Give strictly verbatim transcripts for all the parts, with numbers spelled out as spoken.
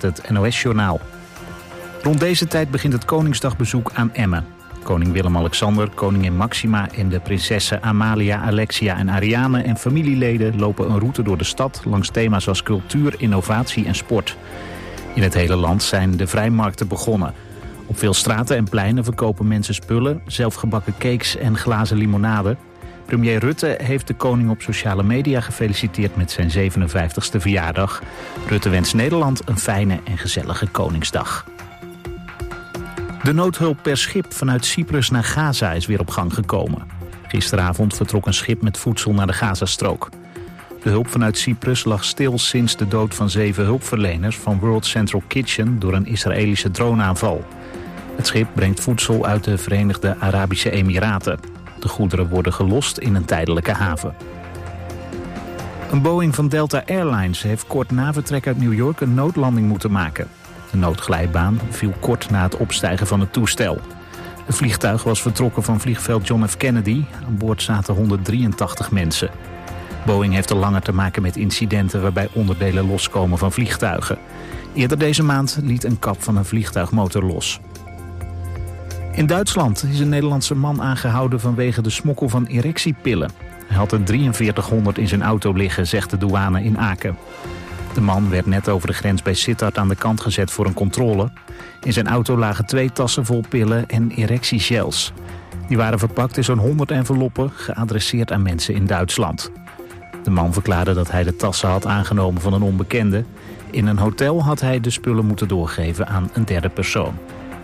het N O S-journaal. Rond deze tijd begint het Koningsdagbezoek aan Emmen. Koning Willem-Alexander, koningin Maxima en de prinsessen Amalia, Alexia en Ariane en familieleden lopen een route door de stad langs thema's als cultuur, innovatie en sport. In het hele land zijn de vrijmarkten begonnen. Op veel straten en pleinen verkopen mensen spullen, zelfgebakken cakes en glazen limonade. Premier Rutte heeft de koning op sociale media gefeliciteerd met zijn zevenenvijftigste verjaardag. Rutte wenst Nederland een fijne en gezellige Koningsdag. De noodhulp per schip vanuit Cyprus naar Gaza is weer op gang gekomen. Gisteravond vertrok een schip met voedsel naar de Gazastrook. De hulp vanuit Cyprus lag stil sinds de dood van zeven hulpverleners van World Central Kitchen door een Israëlische droneaanval. Het schip brengt voedsel uit de Verenigde Arabische Emiraten. De goederen worden gelost in een tijdelijke haven. Een Boeing van Delta Airlines heeft kort na vertrek uit New York een noodlanding moeten maken. De noodglijbaan viel kort na het opstijgen van het toestel. Het vliegtuig was vertrokken van vliegveld John F. Kennedy. Aan boord zaten honderddrieëntachtig mensen. Boeing heeft al langer te maken met incidenten waarbij onderdelen loskomen van vliegtuigen. Eerder deze maand liet een kap van een vliegtuigmotor los. In Duitsland is een Nederlandse man aangehouden vanwege de smokkel van erectiepillen. Hij had er drieënveertighonderd in zijn auto liggen, zegt de douane in Aken. De man werd net over de grens bij Sittard aan de kant gezet voor een controle. In zijn auto lagen twee tassen vol pillen en erectiegels. Die waren verpakt in zo'n honderd enveloppen, geadresseerd aan mensen in Duitsland. De man verklaarde dat hij de tassen had aangenomen van een onbekende. In een hotel had hij de spullen moeten doorgeven aan een derde persoon.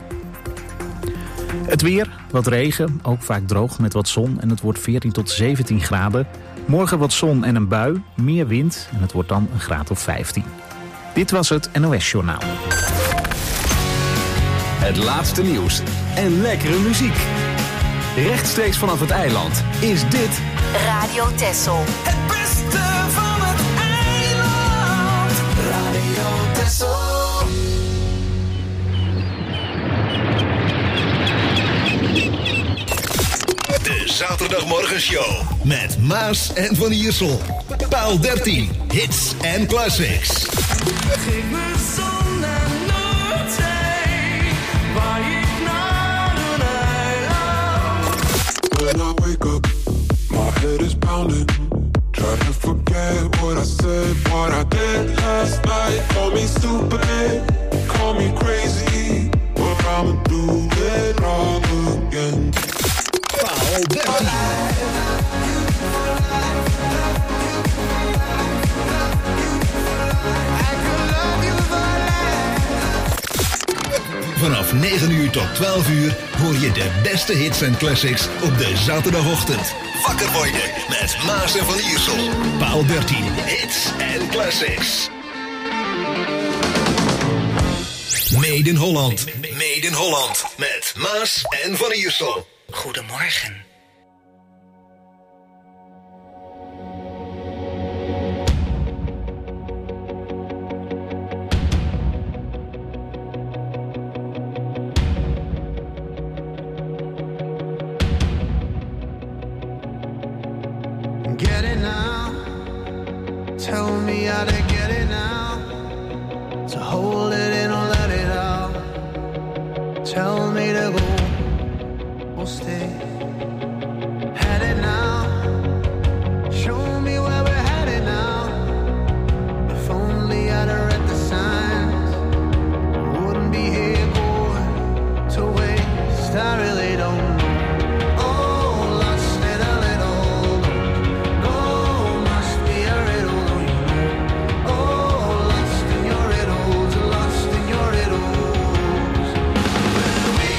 Het weer, wat regen, ook vaak droog met wat zon en het wordt veertien tot zeventien graden. Morgen wat zon en een bui, meer wind en het wordt dan een graad of vijftien. Dit was het N O S-journaal. Het laatste nieuws en lekkere muziek. Rechtstreeks vanaf het eiland is dit Radio Texel. Het beste van het eiland. Radio Texel. De Zaterdagmorgenshow met Maas en Van Iersel. Paal dertien, hits en classics. Geef me zon en noordzee, waar ik naar een eiland. When I wake up, my head is pounding. Try to forget what I said, what I did last night. Call me stupid, call me crazy, but I'ma do it all again. Paal dertien. Vanaf negen uur tot twaalf uur hoor je de beste hits en classics op de zaterdagochtend. Wakker worden met Maas en Van Iersel. Paal dertien, hits en classics. Made in Holland. Made in Holland. Met Maas en Van Iersel. Goedemorgen. Get it now. Tell me how to get it now. To hold it in or let it out. Tell me to go or stay. Had it now. Show me where we're headed now. If only I'd have read the signs, wouldn't be here going to waste. I really don't know. We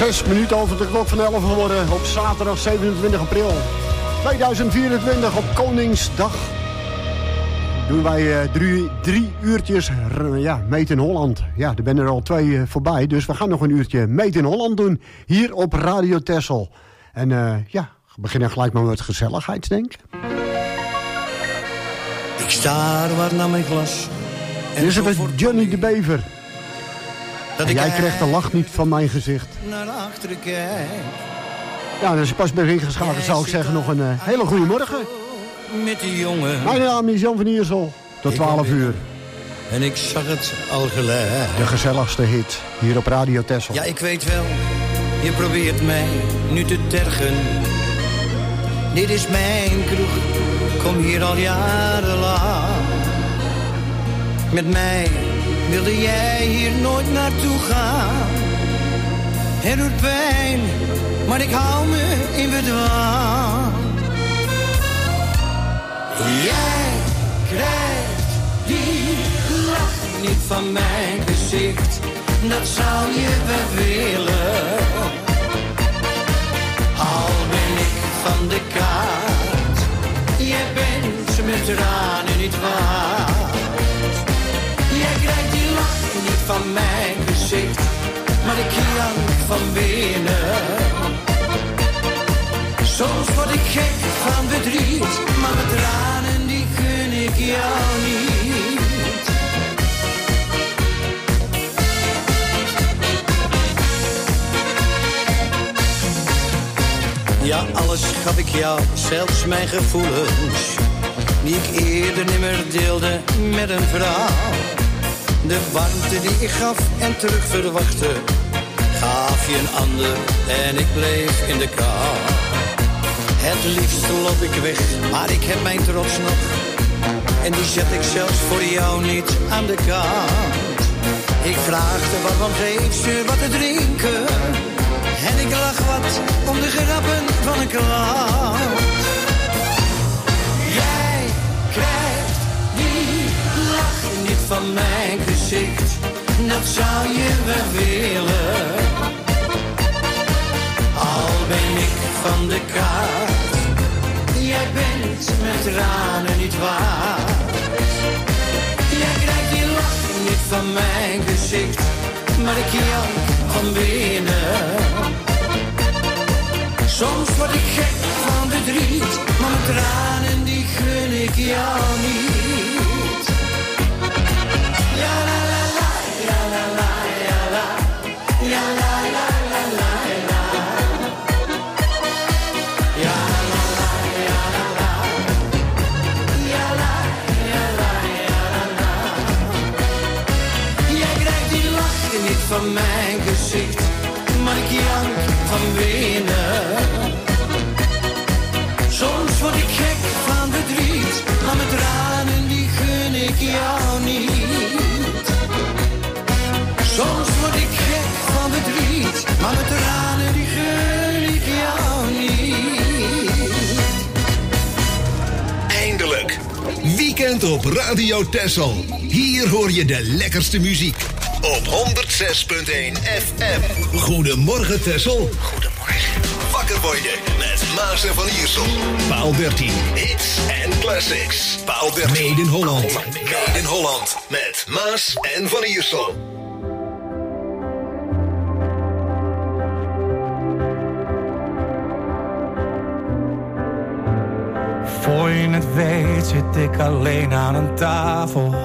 Zes minuten over de klok van elf geworden op zaterdag zevenentwintig april tweeduizend vierentwintig op Koningsdag. Doen wij uh, drie, drie uurtjes uh, ja, Meet in Holland. Ja, er ben er al twee uh, voorbij, dus we gaan nog een uurtje Meet in Holland doen hier op Radio Texel. En uh, ja, we beginnen gelijk maar met gezelligheid, denk ik. Ik sta waar naar mijn glas. Dit is het Johnny de Bever. Dat jij krijgt de lach niet van mijn gezicht. Naar achteren kijk. Ja, dat is pas bij ingeschakeld, zou ik zeggen. Nog een uh, hele goede morgen. Met die jongen. Mijn naam is Jan van Iersel. Tot twaalf uur. En ik zag het al gelijk. De gezelligste hit hier op Radio Texel. Ja, ik weet wel. Je probeert mij nu te tergen. Dit is mijn kroeg. Kom hier al jarenlang. Met mij wilde jij hier nooit naartoe gaan. Het doet pijn, maar ik hou me in bedwang. Jij krijgt die lach niet van mijn gezicht. Dat zou je wel willen. Al ben ik van de kaart. Jij bent met tranen niet waard. Jij krijgt die lach niet van mijn gezicht, maar ik jank van binnen. Soms word ik gek van verdriet, maar mijn tranen die gun ik jou niet. Ja, alles gaf ik jou, zelfs mijn gevoelens, die ik eerder nimmer deelde met een vrouw. De warmte die ik gaf en terug verwachtte, gaf je een ander en ik bleef in de kou. Het liefst loop ik weg, maar ik heb mijn trots nog. En die zet ik zelfs voor jou niet aan de kant. Ik vraagde waarom geef ze wat te drinken. En ik lach wat om de grappen van een klant. Jij krijgt die lach niet van mijn gezicht. Dat zou je wel willen. Al ben ik van de kaart. Jij bent met tranen niet waard. Jij krijgt die lach niet van mijn gezicht, maar ik jank van binnen. Soms word ik gek van verdriet, maar mijn tranen die gun ik jou niet. Ja la la la, ja la la, ja la, ja la la la la la. Ja la la, ja la la, ja la, ja la, ja la. Jij krijgt die lach niet van mijn gezicht, maar ik jank van binnen. Soms word ik gek van verdriet, maar mijn tranen die gun ik jou niet. Soms word ik gek van verdriet, maar mijn tranen die gun ik jou niet. Eindelijk. Weekend op Radio Texel. Hier hoor je de lekkerste muziek. Op honderd zes punt één F M. Goedemorgen Texel. Goedemorgen. Wakker worden met Maas en Van Iersel. Paal dertien. Hits en classics. Paal dertien. Made in Holland. Made in Holland. Met Maas en Van Iersel. Voor je het weet zit ik alleen aan een tafel.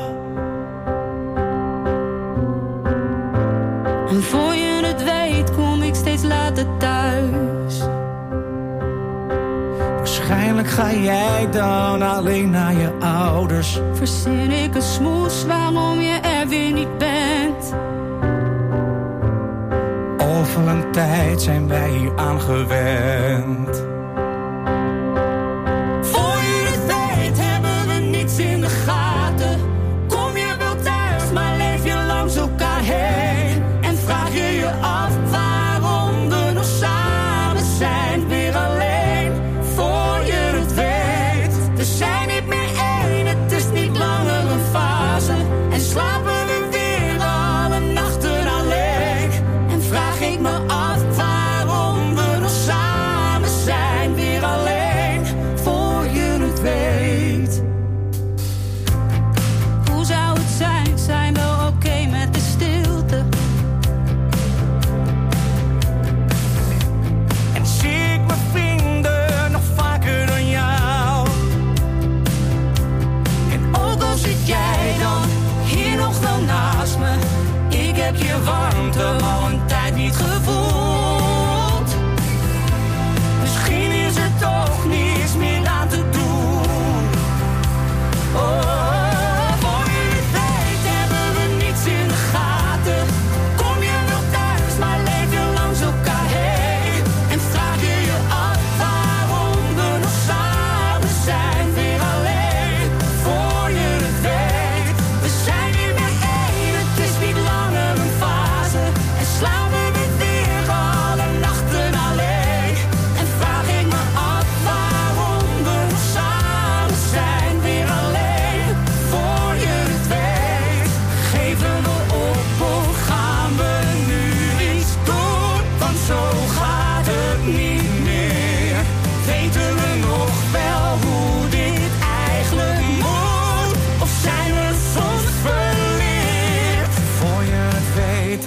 En voor je het weet kom ik steeds later thuis. Waarschijnlijk ga jij dan alleen naar je ouders. Verzin ik een smoes waarom je er weer niet bent. Over een tijd zijn wij hier aan gewend. Voor je het weet hebben we niets in de gaten. Kom je wel thuis, maar leef je langs elkaar heen. En vraag je je af waarom we nog samen zijn, weer alleen. Voor je het weet, we zijn niet meer één. Het is niet langer een fase. En slapen we weer alle nachten alleen. En vraag ik me af waar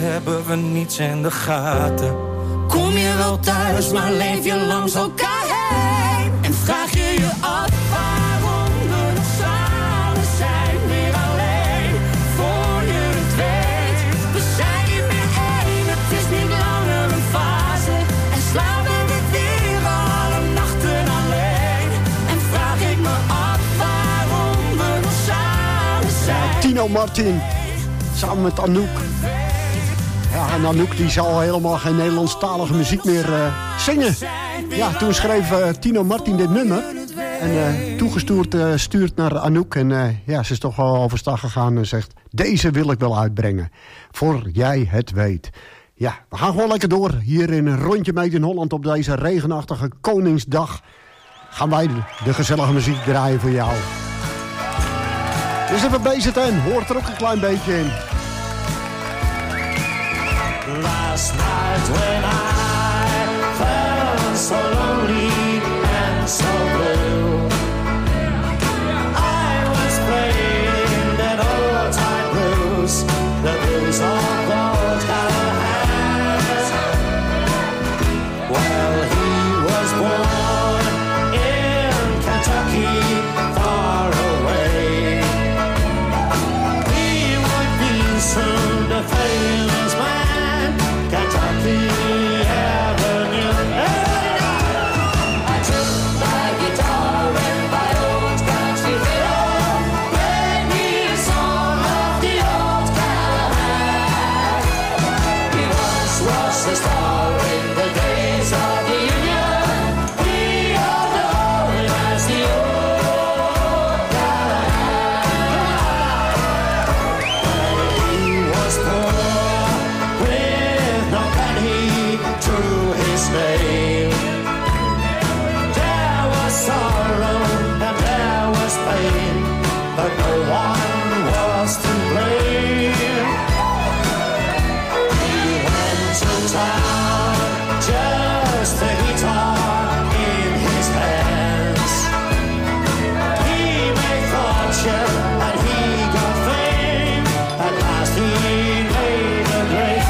hebben we niets in de gaten. Kom je wel thuis, maar leef je langs elkaar heen. En vraag je je af waarom we nog samen zijn. Weer alleen, voor je het weet. We zijn niet meer één, het is niet langer een fase. En slapen we weer alle nachten alleen. En vraag ik me af waarom we nog samen zijn. Tino Martin, samen met Anouk. Ja, en Anouk die zal helemaal geen Nederlandstalige muziek meer uh, zingen. Ja, toen schreef uh, Tino Martin dit nummer. En uh, toegestuurd uh, stuurt naar Anouk. En uh, ja, ze is toch wel overstag gegaan en zegt... Deze wil ik wel uitbrengen. Voor jij het weet. Ja, we gaan gewoon lekker door. Hier in een rondje mee in Holland op deze regenachtige Koningsdag. Gaan wij de gezellige muziek draaien voor jou. Dus even B Z N, hoort er ook een klein beetje in. Last night when I felt so lonely and so blue, I was playing that old time blues, the blues of those Callahan's. Well, he was born in Kentucky, far away. He would be soon the famous man, Kentucky Avenue. I took my guitar and my old country fiddle, played me a song of the old Callahan. He once was a star in the days of the Union. We all know him as the old Callahan. He was poor with no penny to his name. There was sorrow and there was pain, but no one was to blame. He went to town, just a guitar in his hands. He made fortune and he got fame. At last he made a great.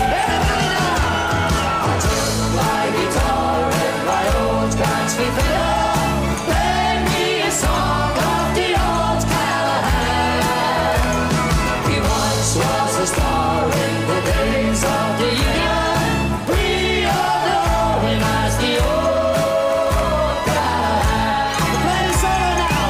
I took my guitar and my old country fiddle, played me a song of the old Callahan. He once was a star in the days of the Union. We all know him as the old Callahan. Play the solo now.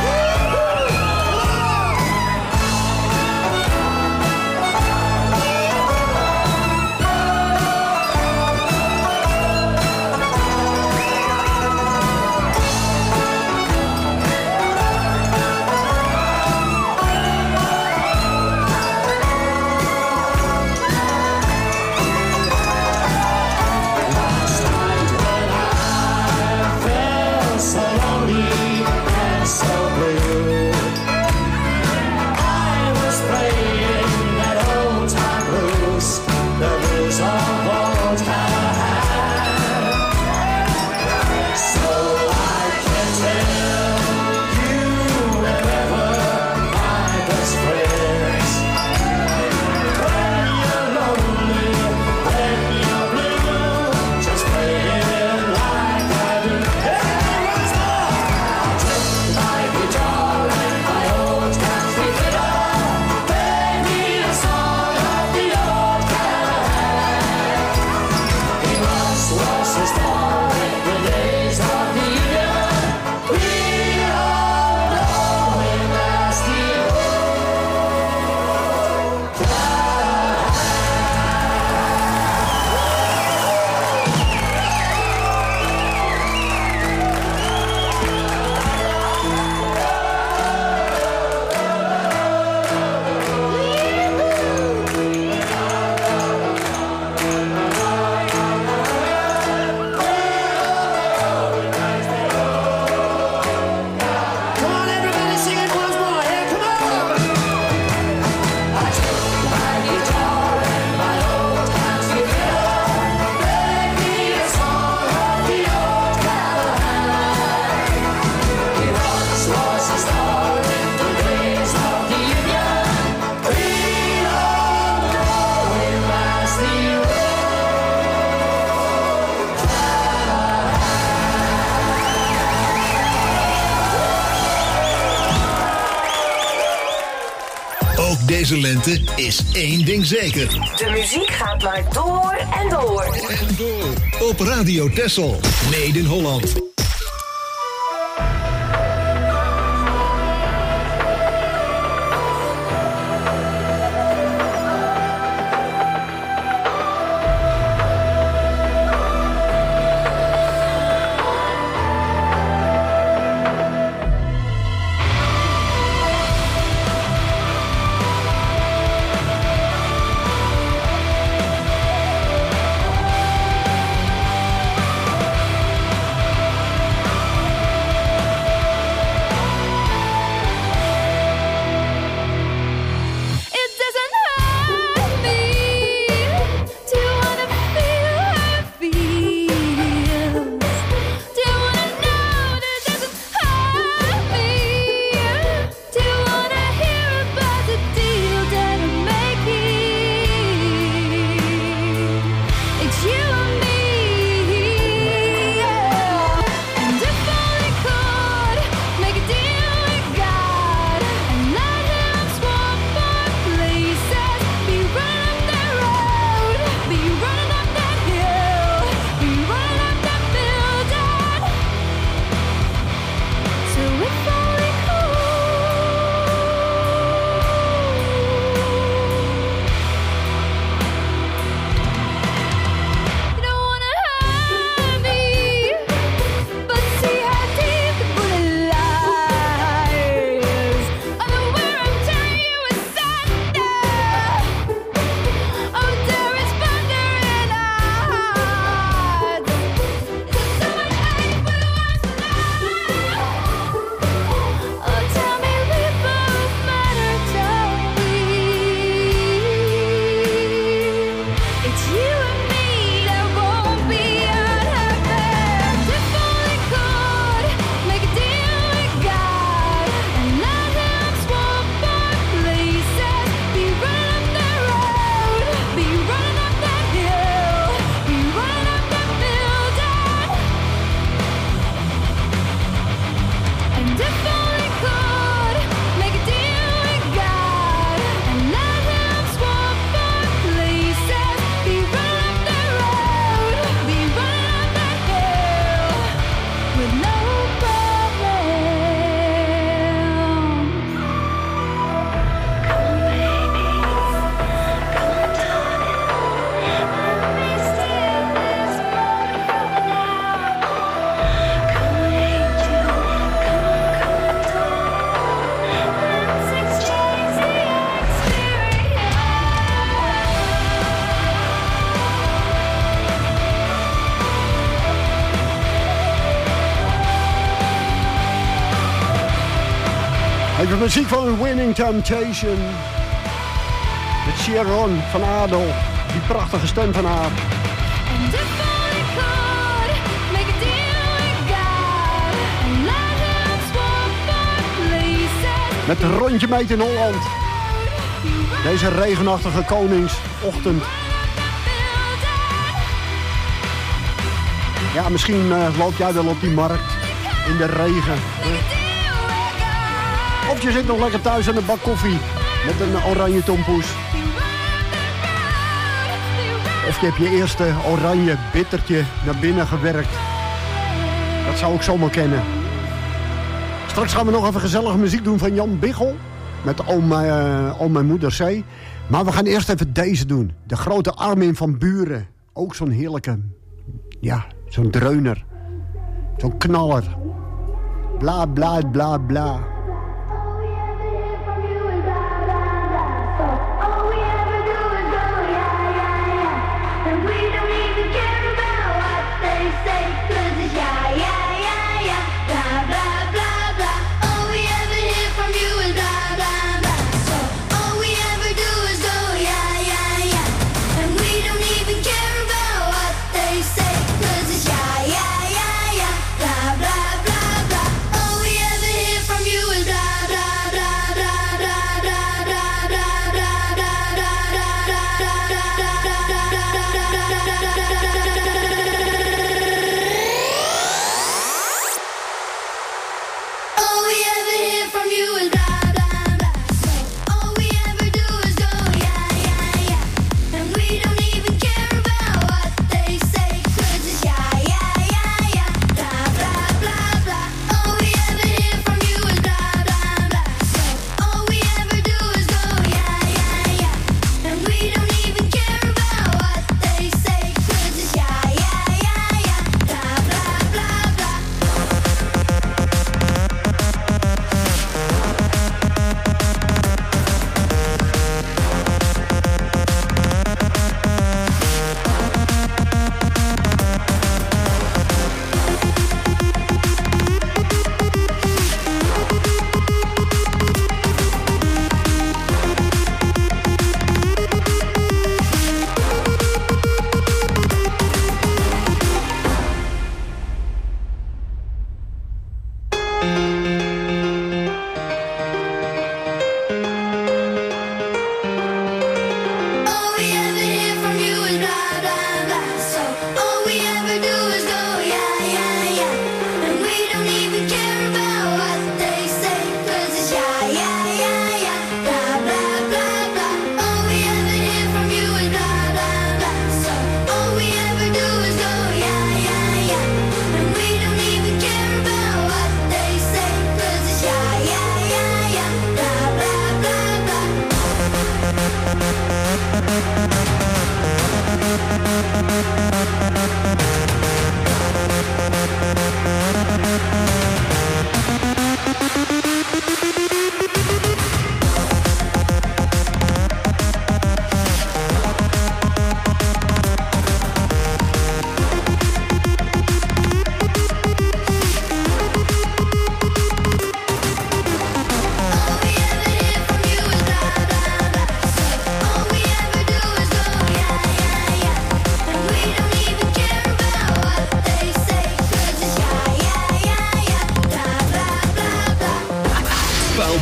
deze lente is één ding zeker. De muziek gaat maar door en door. En door. Op Radio Texel. Made in Holland. De muziek van Winning Temptation. Met Sharon van Adel. Die prachtige stem van haar. Met een rondje meet in Holland. Deze regenachtige koningsochtend. Ja, misschien uh, loop jij wel op die markt. In de regen. Of je zit nog lekker thuis aan de bak koffie met een oranje tompoes. Of je hebt je eerste oranje bittertje naar binnen gewerkt. Dat zou ik zomaar kennen. Straks gaan we nog even gezellige muziek doen van Jan Biggel. Met Oom, uh, Oom mijn moeder zee. Maar we gaan eerst even deze doen. De grote Armin van Buren. Ook zo'n heerlijke, ja, zo'n dreuner. Zo'n knaller. Bla bla bla bla. From you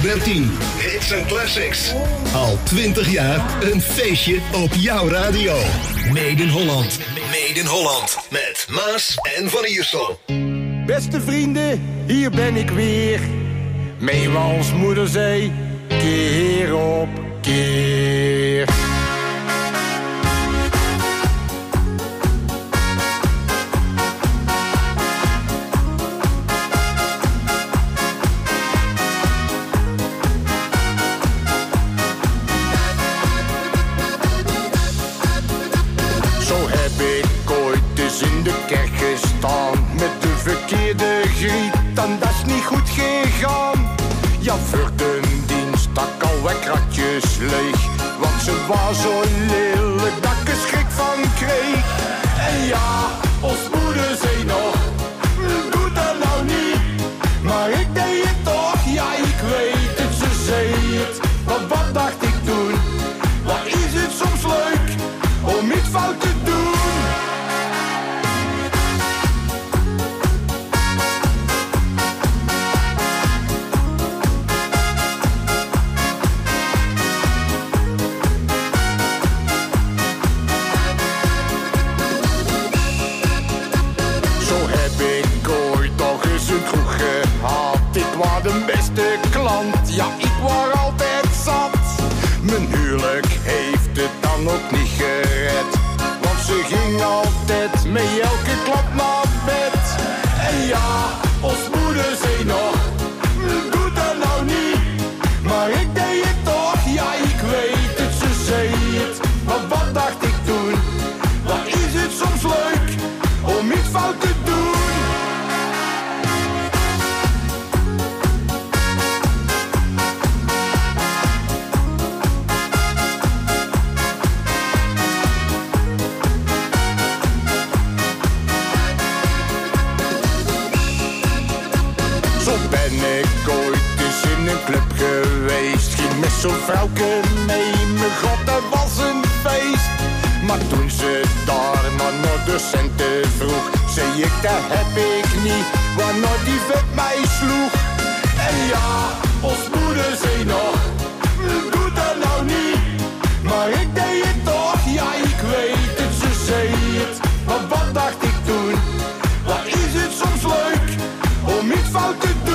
Paal dertien, hits en classics. Al twintig jaar een feestje op jouw radio. Made in Holland. Made in Holland. Met Maas en Van Iersel. Beste vrienden, hier ben ik weer. Meewals moeder zei, keer op keer. In de kerk gestaan met de verkeerde griet, en dat is niet goed gegaan. Ja, voor de dienst stak al wat kratjes leeg, want ze was zo lelijk dat ik er schrik van kreeg. En ja, ons moeder zei nog, doe dat nou niet, maar ik deed het toch, ja ik weet het, ze zei het. Want wat dacht ik toen, wat is het soms leuk om iets fout te doen. De beste klant, ja ik was altijd zat. Mijn huwelijk heeft het dan ook niet gered, want ze ging altijd met elke klap naar bed. En ja, ons moeder zei nog, doe dat nou niet, maar ik deed het toch, ja ik weet het, ze zei het. Maar wat dacht ik toen, wat is het soms leuk om iets fout te doen. Zo'n vrouwke mee, mijn god, dat was een feest. Maar toen ze daar maar naar de centen vroeg, zei ik, dat heb ik niet, waarna die vet mij sloeg. En ja, ons moeder zei nog, doe dat nou niet, maar ik deed het toch, ja ik weet het, ze zei het. Maar wat dacht ik toen, wat is het soms leuk om iets fout te doen.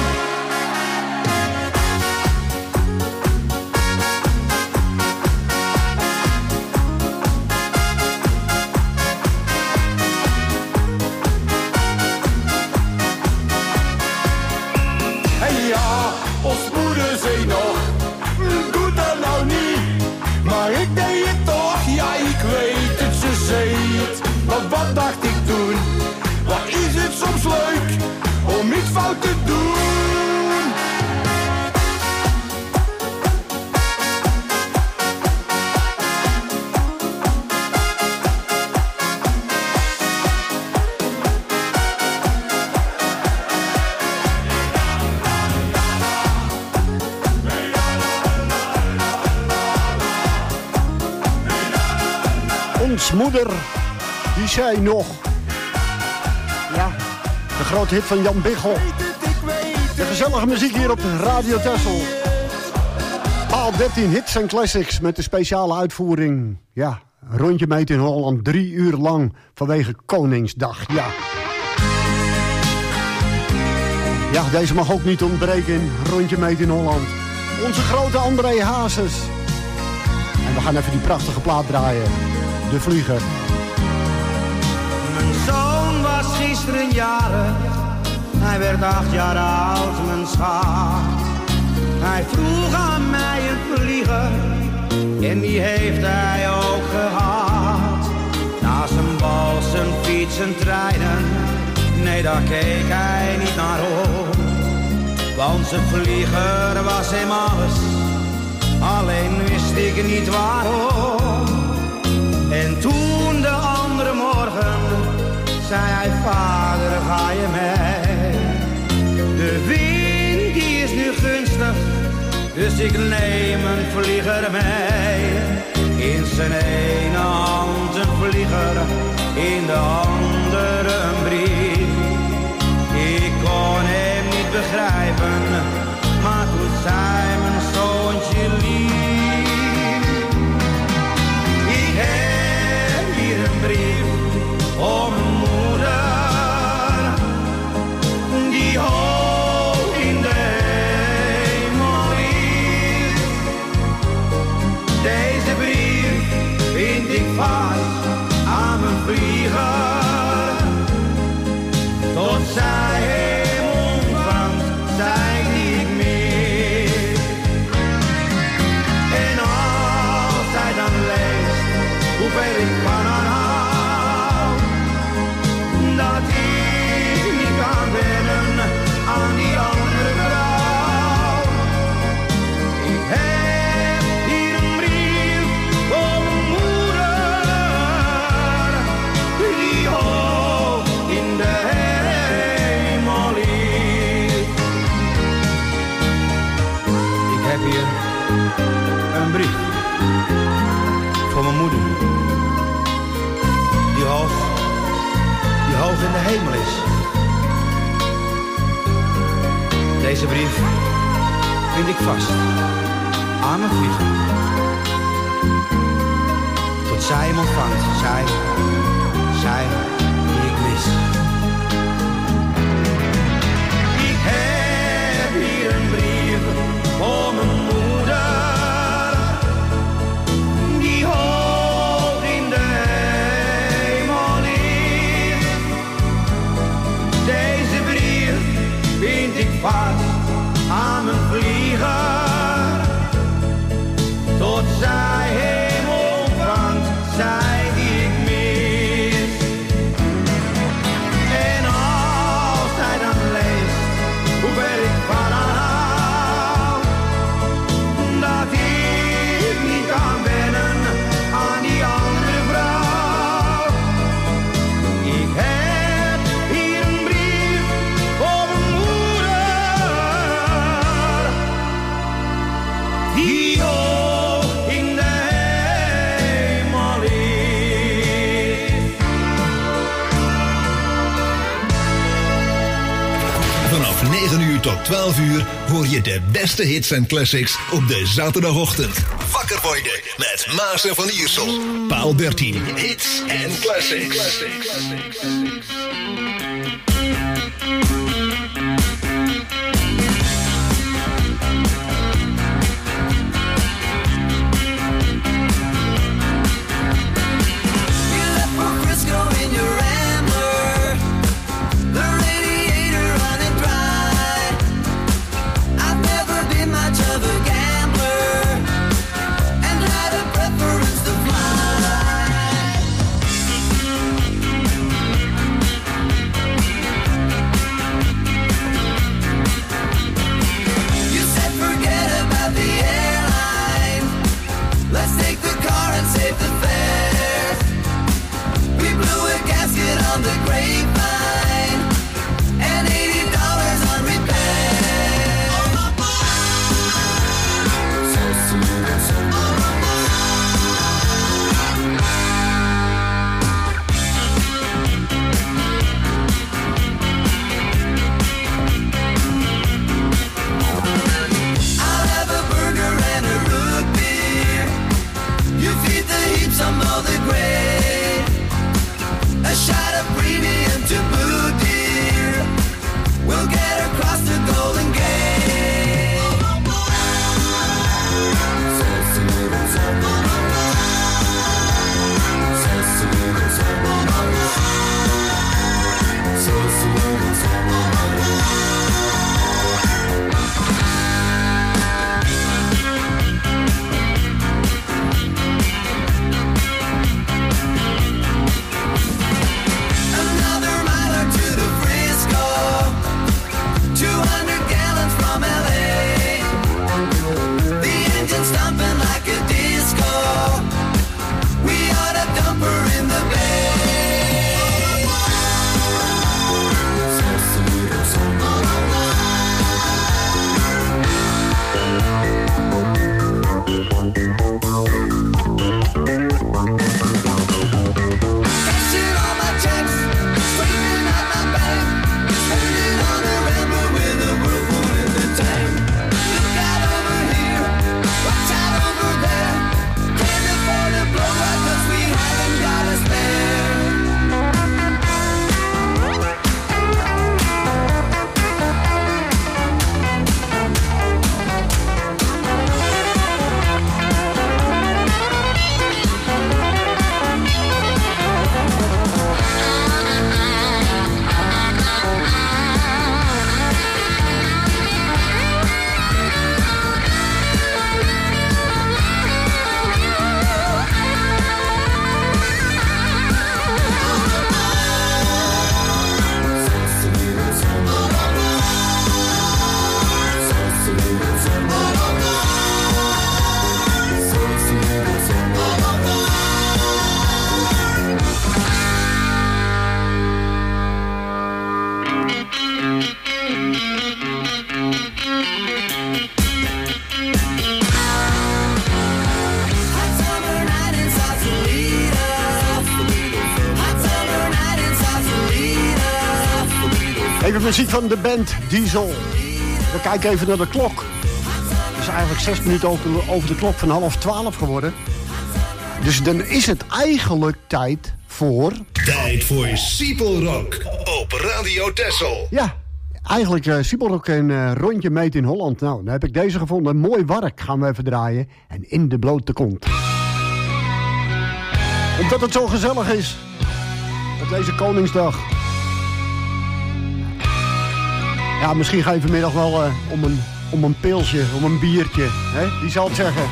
Maar wat dacht ik toen, wat is het soms leuk om iets fout te doen. Ons moeder, die zei nog, ja, de grote hit van Jan Biggel. De gezellige muziek hier op Radio Texel. Paal dertien hits en classics met de speciale uitvoering. Ja, een rondje meet in Holland, drie uur lang vanwege Koningsdag, ja. Ja, deze mag ook niet ontbreken in rondje meet in Holland. Onze grote André Hazes. En we gaan even die prachtige plaat draaien. De Vlieger. Mijn zoon was gisteren jarig, hij werd acht jaar oud, mijn schat. Hij vroeg aan mij een vlieger, en die heeft hij ook gehad. Na zijn bal, zijn fiets, zijn treinen, nee daar keek hij niet naar op. Want zijn vlieger was hem alles, alleen wist ik niet waarom. En toen de andere morgen zei hij, vader ga je mee. De wind die is nu gunstig, dus ik neem een vlieger mee. In zijn ene hand een vlieger, in de andere een brief. Ik kon hem niet begrijpen, maar toen zei Deze brief vind ik vast aan mijn vliegen. Tot zij hem ontvangt, zij, zij die ik mis. Ik heb hier een brief voor mijn moeder, die hoog in de hemel ligt. Deze brief vind ik vast aan mijn vlieger, tot zij hem ontvangt, zij die ik mis. En als hij dan leest hoe ver ik van haar hou, dat ik niet kan wennen aan die andere vrouw. Ik heb hier een brief voor mijn moeder, die hoog in de hemel ligt. Vanaf negen uur tot twaalf uur hoor je de beste hits en classics op de zaterdagochtend. Wakker worden met Maas en Van Iersel. Paal dertien, hits en classics. You left for Frisco in your Rambler, the radiator running dry. I've never been much of a gambler and had a preference to fly. You said forget about the airline, let's take the car and save the fare. We blew a gasket on the grapevine and eighty dollars on repair. So soon and so I'll have a burger and a root beer. You feed the heaps on all the grade. A shot of premium to boot, dear. We'll get across the Golden Gate. So soon and so So soon and so So soon and so Another miler to the Frisco, two hundred gallons from L A. The engine stomping like a disco. We ought to dump her in the bay. So sweet and so Cashing all my checks, screaming out my bank, spending on a Rambo with a whirlpool in the tank. Look out over here, watch out over there. Can't afford a blowout 'cause we haven't got a spare. Hot summer night in Sausalito. Hot summer night in Sausalito. Even muziek van de band Diesel. We kijken even naar de klok. Het is eigenlijk zes minuten over, over de klok van half twaalf geworden. Dus dan is het eigenlijk tijd voor... Tijd voor Siepelrock op Radio Texel. Ja, eigenlijk uh, Siepelrock een uh, rondje meet in Holland. Nou, dan heb ik deze gevonden. Mooi Wark gaan we even draaien. En in de blote kont. Omdat het zo gezellig is. Op deze Koningsdag. Ja, misschien ga je vanmiddag wel uh, om, een, om een pilsje, om een biertje. Hè? Wie zal het zeggen?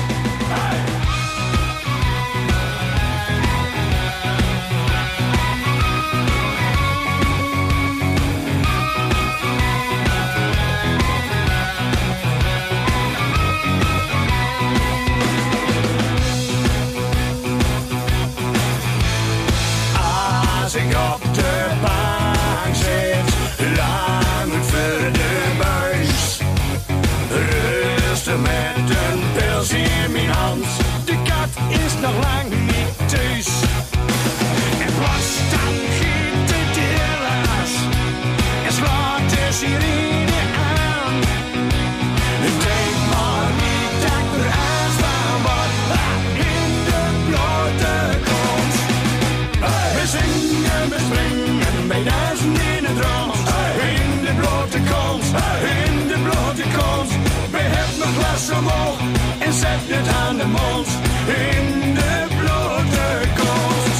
Als ik op de bank zit, lang voor de buis, rustig met een pils in mijn hand. De kat is nog lang niet thuis. En plots dan giet het helaas en slaat de sirene aan. Denk maar niet dat er aanstaan wordt in de blote kont. We zingen, we springen, wij dansen in het rond. In de blote kont, in de blote kont. We hebben een glas omhoog en zet het aan de mond. In de blote kont.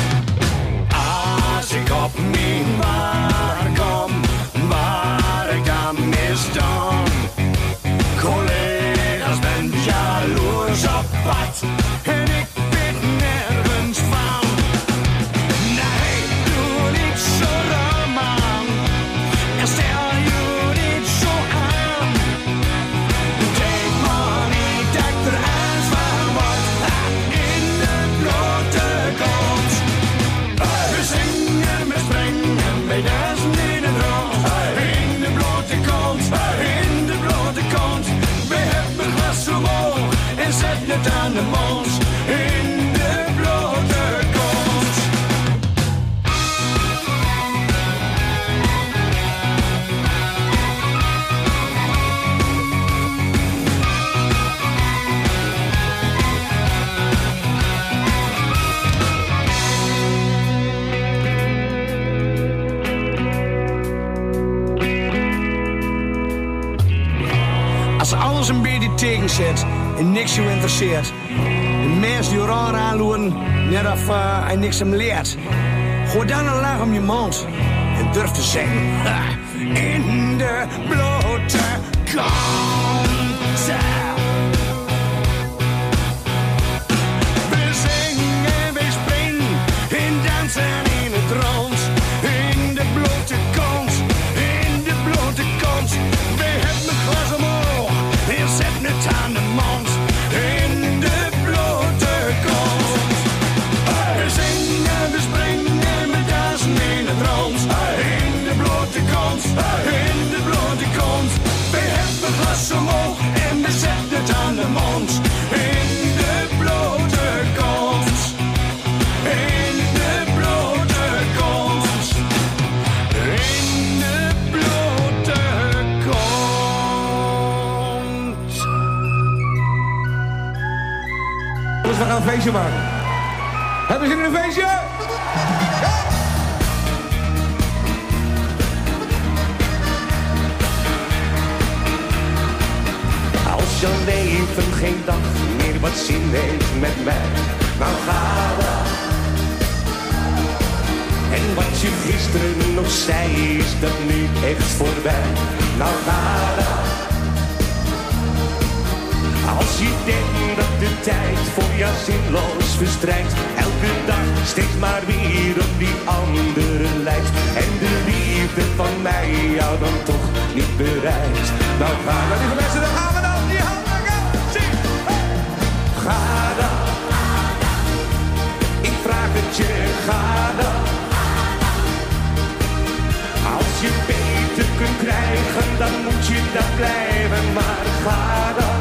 Als ik op mijn waar kom, waar ik dan misdaan. Collega's ben jaloers op pad en ik weet nergens van. Nee, doe niet zo raar, man. En stel je niet zo aan. Denk maar niet dat er eens van wordt in de blote kont. We zingen, we springen, we dansen in het rond. In de blote kont, in de blote kont. We hebben een glas omhoog en zetten het aan de mond. In de blote kont. Als alles een beetje tegenzet en niks je interesseert. De mensen die raar aanloeren, net of uh, hij niks hem leert. Gooi dan een lach om je mond en durf te zeggen. Ha, in de blote kont. We zingen, we springen en dansen in het rond. In de blote kont, in de blote kont. We hebben een glas omhoog en zetten het aan de mond. In de blote kont. We zingen, we springen, we dansen in het rond. In de blote kont, in de blote kont. We hebben een glas omhoog en we zetten het aan de mond. In de blote kont. In de blote kont. In de blote kont. Dus we gaan een feestje maken. Hebben ze een feestje? Als jouw leven geen dag meer wat zin heeft met mij, nou ga dan. En wat je gisteren nog zei, is dat nu echt voorbij, nou ga dan. Als je denkt dat de tijd voor jou zinloos verstrijkt, elke dag steeds maar weer op die andere lijkt, en de liefde van mij jou dan toch niet bereikt, nou ga dan. Lieve mensen, dan gaan we dan. Die handen gaan. Zie. Ga dan. Ik vraag het je, ga dan. Als je beter kunt krijgen, dan moet je daar blijven, maar ga dan.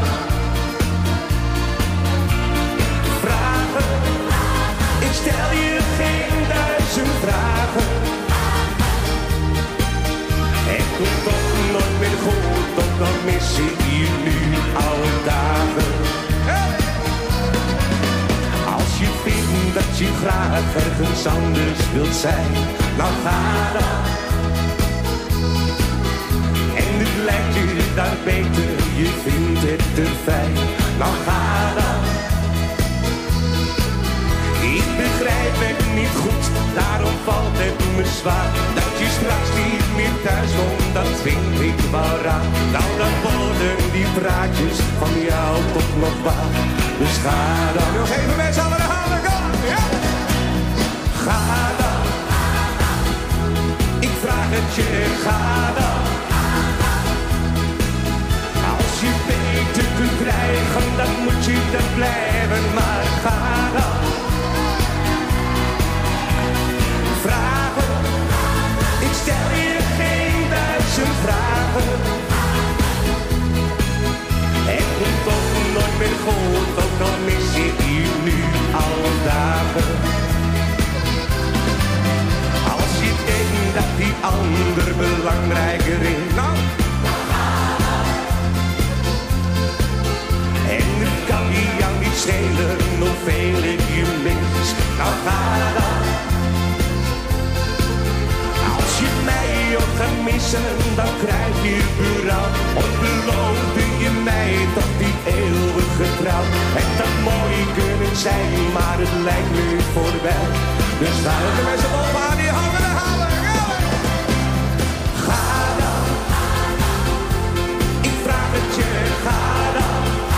Vragen, ik stel je geen duizend vragen. Het komt toch nooit meer goed dat je graag ergens anders wilt zijn. Nou ga dan. En het lijkt je daar beter, je vindt het te fijn. Nou ga dan. Ik begrijp het niet goed, daarom valt het me zwaar. Dat je straks niet meer thuis komt, dat vind ik wel raar. Nou dan worden die praatjes van jou toch nog waar. Dus ga dan. Nog even met z'n allen de handen, kom! Ja! Ga dan. Ik vraag het je, ga dan. Als je beter kunt krijgen, dan moet je dan blijven, maar ga dan. Vragen, ik stel je geen duizend vragen. Het komt toch nooit meer goed, ook al mis ik je nu al dagen. Als je denkt dat die ander belangrijker is, nou. En het kan je jou niet schelen, hoeveel ik je mis, nou ga dan. Als je mij ook gaat missen, dan krijg je bureau. Ooit beloofde je mij toch die eeuwige trouw. Het had mooi kunnen zijn, maar het lijkt nu voorbij. Dus duiken met z'n allen aan die handen halen. Ga dan. Ik vraag het je, ga dan.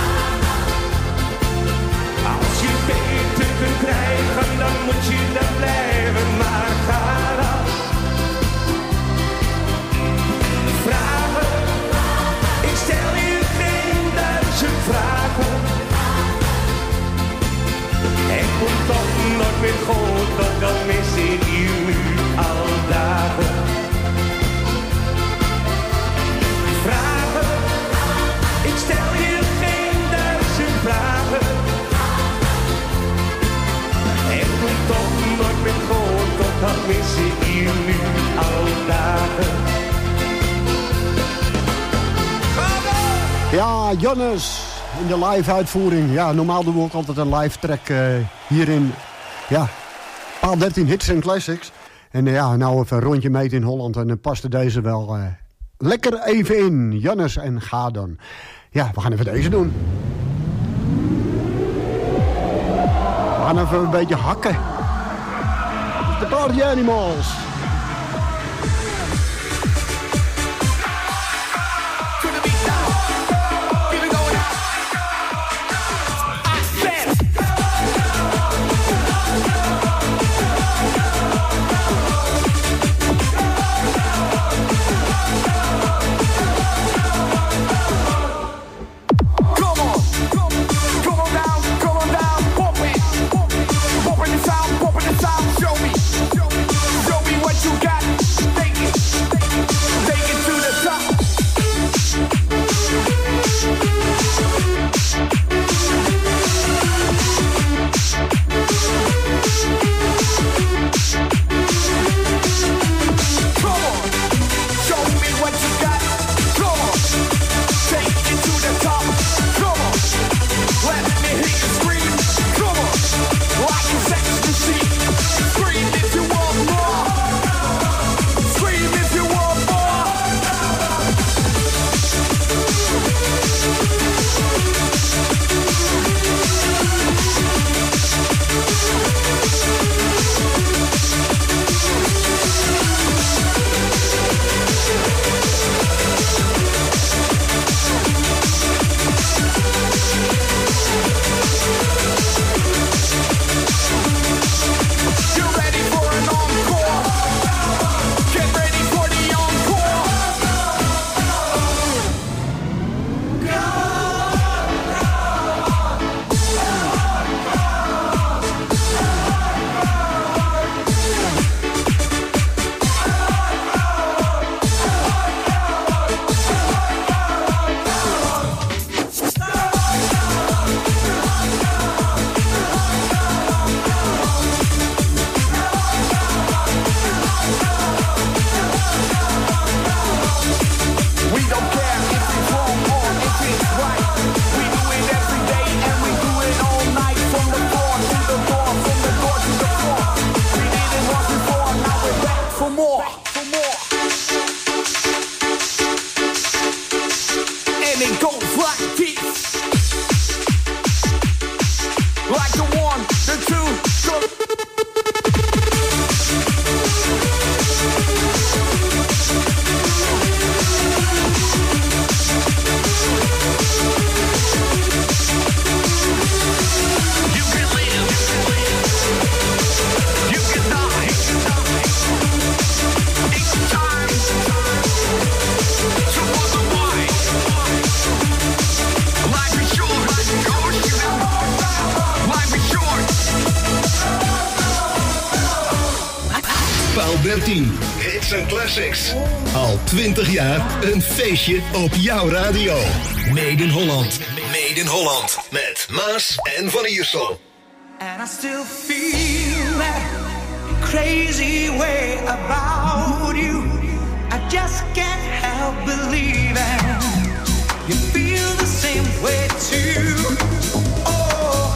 Als je beter kunt krijgen, dan moet je dan blijven, maar ga dan. Vragen, ik stel je geen duizend vragen. Het komt toch nooit meer goed, ook al mis ik je nu al dagen. Vragen, ik stel je geen duizend vragen. Het komt toch nooit meer goed, ook al mis ik je nu al dagen. Ja, Jannes in de live uitvoering. Ja, normaal doen we ook altijd een live track uh, hier in ja, Paal dertien Hits en Classics. En uh, ja, nou even een rondje meten in Holland en dan paste deze wel uh, lekker even in. Jannes en Ga dan. Ja, we gaan even deze doen. We gaan even een beetje hakken. De Party Animals. Show me what dertien. Hits en classics. Al twintig jaar een feestje op jouw radio. Made in Holland. Made in Holland. Met Maas en Van Iersel. And I still feel that crazy way about you. I just can't help believing you feel the same way too. Oh.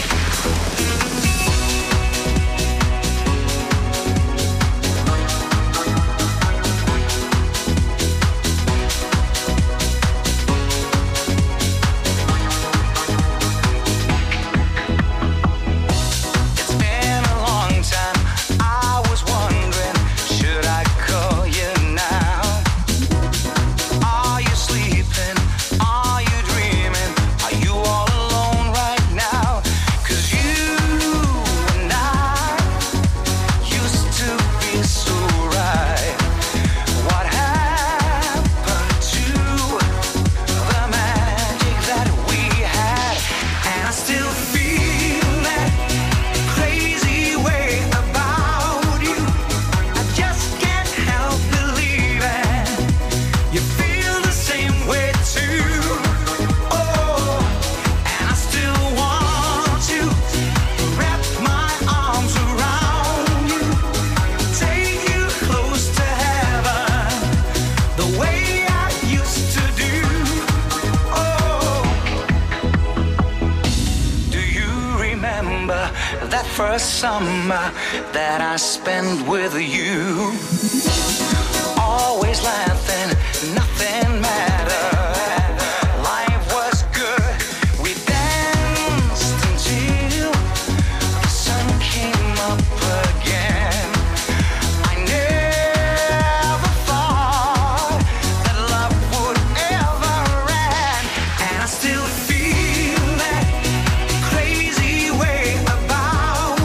First summer that I spent with you, always laughing, nothing mattered. Life was good, we danced until the sun came up again. I never thought that love would ever end, and I still feel that crazy way about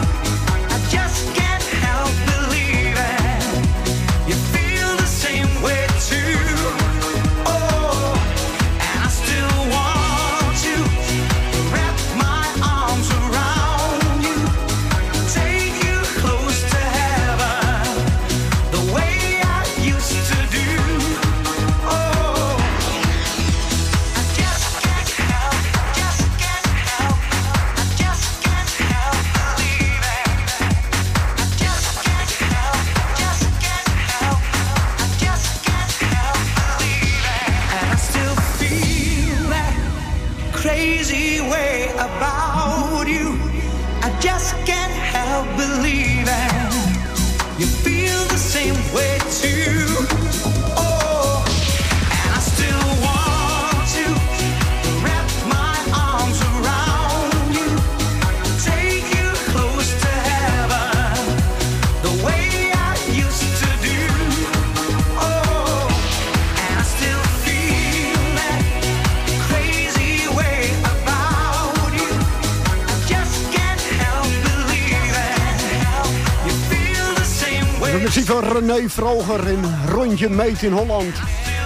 you. I just can't help believing you feel the same way too. Oh, and I still want to wrap my arms around you, take you close to heaven, the way I used to do. Oh, and I still feel that crazy way about you. I just can't help believing you feel the same way. De muziek van René Vroger in Rondje Meet in Holland.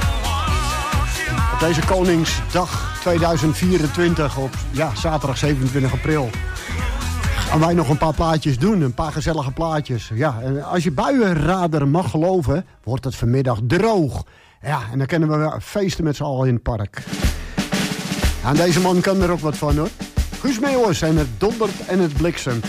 Op deze Koningsdag tweeduizend vierentwintig op ja, zaterdag zevenentwintig april. Gaan wij nog een paar plaatjes doen, een paar gezellige plaatjes. Ja, en als je buienradar mag geloven, wordt het vanmiddag droog. Ja, en dan kunnen we weer feesten met z'n allen in het park. En deze man kan er ook wat van hoor. Guus Meeuwis en het dondert en het bliksemt.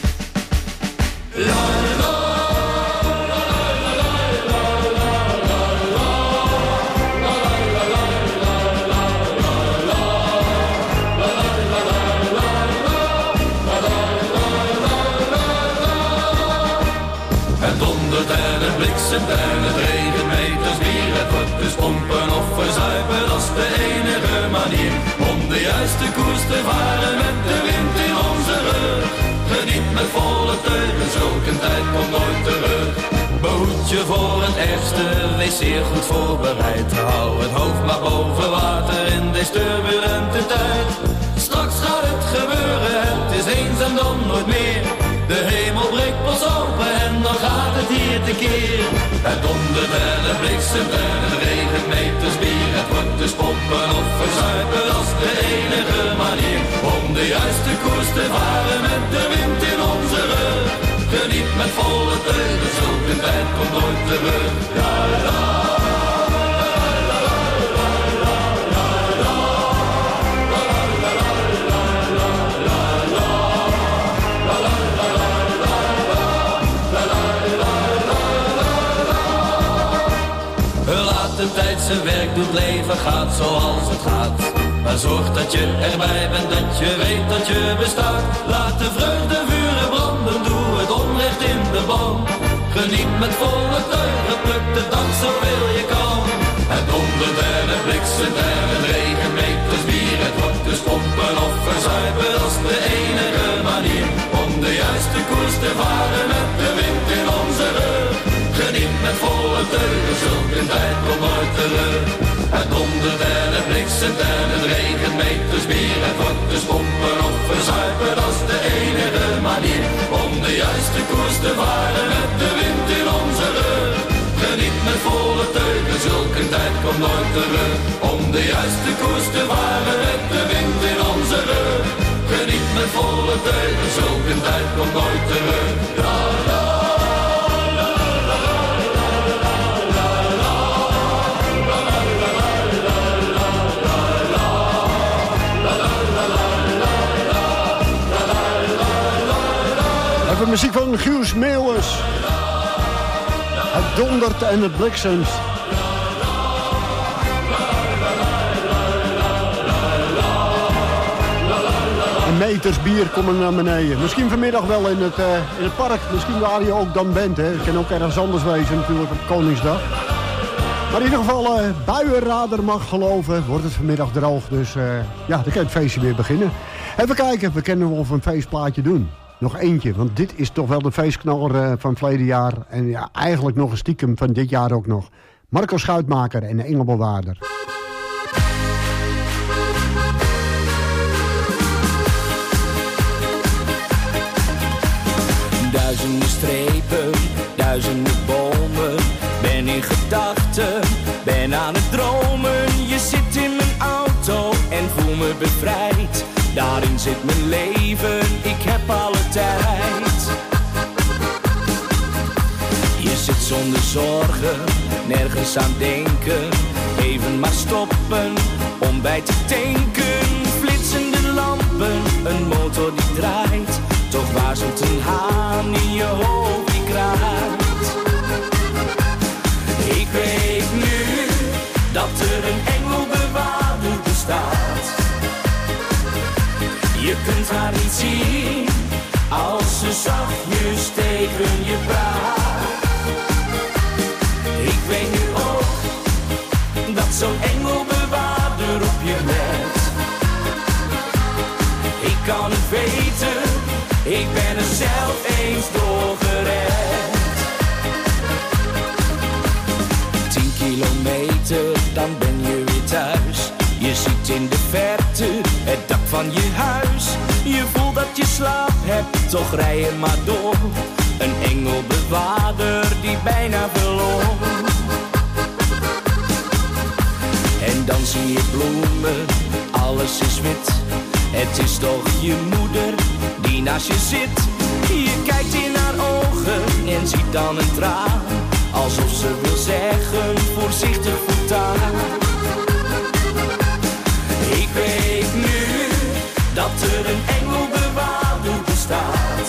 Het dondert en het bliksemt en het regent meters bier. Het wordt dus pompen of verzuipen, dat is de enige manier om de juiste koers te varen met de wind in onze rug. Geniet met volle teugen, zulke tijd komt nooit terug. Behoed je voor het ergste, wees zeer goed voorbereid. Hou het hoofd maar boven water in deze turbulente tijd. Straks gaat het gebeuren, het is eens en dan nooit meer. De hemel breekt pas open en dan gaat het hier tekeer. Het dondert en het bliksemt en het regent meters bier. Het wordt dus pompen of verzuipen, dat is de enige manier om de juiste koers te varen met de wind in onze rug. Geniet met volle teugen, zulke tijd komt nooit terug. La la. De tijd zijn werk doet, leven gaat zoals het gaat. Maar zorg dat je erbij bent, dat je weet dat je bestaat. Laat de vreugde vuren branden, doe het onrecht in de ban. Geniet met volle teugen, pluk de dag zoveel je kan. Het dondert en het bliksemt en het regent meters bier. Het wordt dus pompen of verzuipen, dat is de enige manier. Om de juiste koers te varen met de wind in onze rug. Geniet met volle teugen, zulke tijd komt nooit terug. Het dondert en het bliksemt en het regent meters bier. Het wordt dus pompen of verzuipen, dat is de enige manier. Om de juiste koers te varen met de wind in onze rug. Geniet met volle teugen, zulke tijd komt nooit terug. Om de juiste koers te varen met de wind in onze rug. Geniet met volle teugen, zulke tijd komt nooit terug. La, la. De muziek van Guus Meeuwis. Het dondert en het bliksemt. En meters bier komen naar beneden. Misschien vanmiddag wel in het, uh, in het park. Misschien waar je ook dan bent. Hè. Het kan ook ergens anders wezen natuurlijk op Koningsdag. Maar in ieder geval, uh, buienradar mag geloven. Wordt het vanmiddag droog. Dus uh, ja, dan kan het feestje weer beginnen. Even kijken, we kunnen wel of we een feestplaatje doen. Nog eentje, want dit is toch wel de feestknaller uh, van verleden jaar. En ja, eigenlijk nog een stiekem van dit jaar ook nog. Marco Schuitmaker en de Engelbewaarder. Duizenden strepen, duizenden bomen. Ben in gedachten, ben aan het dromen. Je zit in mijn auto en voel me bevrijd. Daarin zit mijn leven, ik heb alle tijd. Je zit zonder zorgen, nergens aan denken. Even maar stoppen, om bij te tanken. Flitsende lampen, een motor die draait. Toch waarzelt een haan in je hoofd die kraait. Ik weet nu, dat er een engelbewaarder bestaat. Je kunt haar niet zien, als ze zachtjes tegen je praat. Ik weet nu ook, dat zo'n engelbewaarder op je let. Ik kan het weten, ik ben er zelf eens door gered. Tien kilometer, dan ben je weer thuis. Je ziet in de verte het dak van je huis. Je voelt dat je slaap hebt, toch rij je maar door. Een engelbewaarder die bijna verloor. En dan zie je bloemen, alles is wit. Het is toch je moeder die naast je zit. Je kijkt in haar ogen en ziet dan een traan. Alsof ze wil zeggen, voorzichtig voortaan. Ik weet nu, dat er een engelbewaarder bestaat.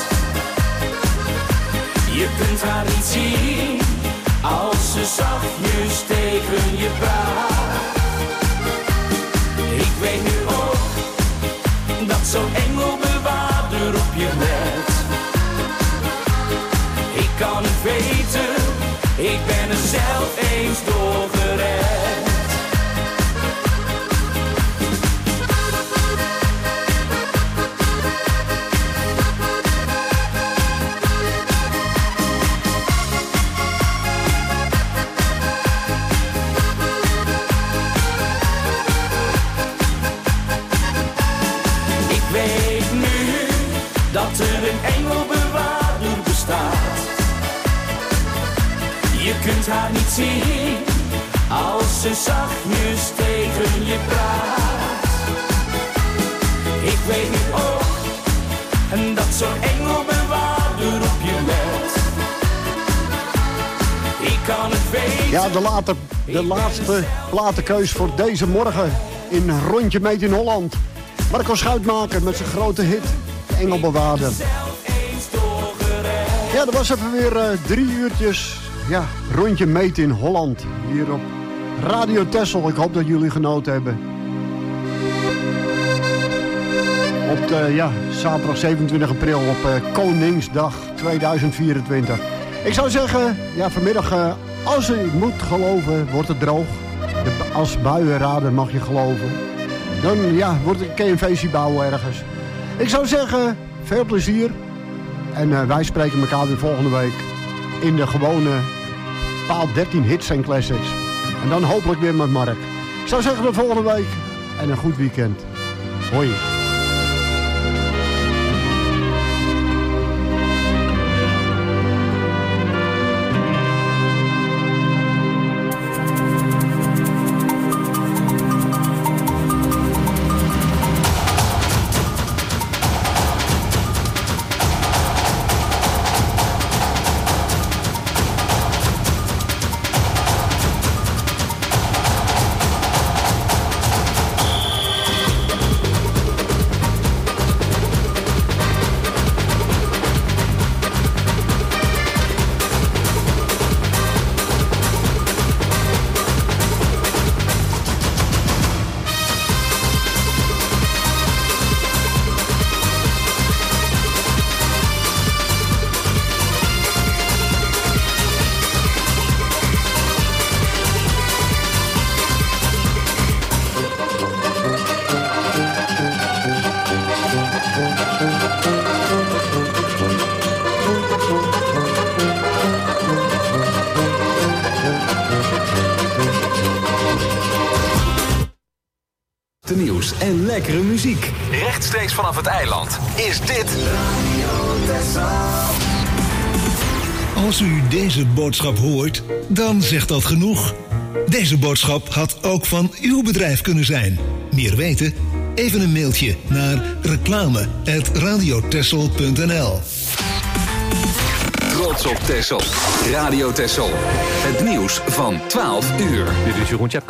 Je kunt haar niet zien, als ze zachtjes tegen je praat. Ik weet nu ook, dat zo'n engelbewaarder op je let. Ik kan het weten, ik ben er zelf eens door gered. Dat er een engelbewaarder bestaat. Je kunt haar niet zien, als ze zachtjes tegen je praat. Ik weet nu ook, dat zo'n engelbewaarder op je let. Ja, de, later, de laatste platenkeus voor deze morgen in Rondje Meet in Holland. Marco Schuitmaker met zijn grote hit Engelbewaarder. Ja, dat was even weer uh, drie uurtjes. Ja, Rondje Meet in Holland. Hier op Radio Texel. Ik hoop dat jullie genoten hebben. Op de, ja, zaterdag zevenentwintig april op uh, Koningsdag tweeduizend vierentwintig. Ik zou zeggen, ja, vanmiddag, uh, als u moet geloven, wordt het droog. De, als buienrader mag je geloven. Dan ja, wordt het een feestje bouwen ergens. Ik zou zeggen, veel plezier. En uh, wij spreken elkaar weer volgende week in de gewone paal dertien hits en classics. En dan hopelijk weer met Mark. Ik zou zeggen tot volgende week en een goed weekend. Hoi. Nieuws en lekkere muziek. Rechtstreeks vanaf het eiland is dit Als u deze boodschap hoort, dan zegt dat genoeg. Deze boodschap had ook van uw bedrijf kunnen zijn. Meer weten? Even een mailtje naar reclame at radiotessel punt n l. Trots op Texel. Radio Texel. Het nieuws van twaalf uur. Dit is Jeroen Tjepka.